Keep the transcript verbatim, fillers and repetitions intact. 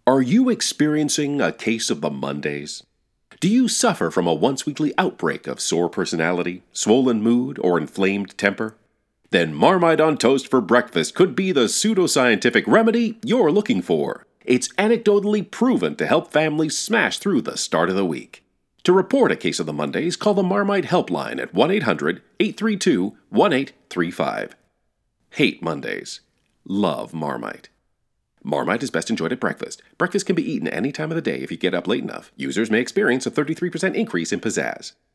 Are you experiencing a case of the Mondays? Do you suffer from a once-weekly outbreak of sore personality, swollen mood, or inflamed temper? Then Marmite on Toast for breakfast could be the pseudoscientific remedy you're looking for. It's anecdotally proven to help families smash through the start of the week. To report a case of the Mondays, call the Marmite helpline at one eight hundred eight three two one eight three five. Hate Mondays. Love Marmite. Marmite is best enjoyed at breakfast. Breakfast can be eaten any time of the day if you get up late enough. Users may experience a thirty-three percent increase in pizzazz.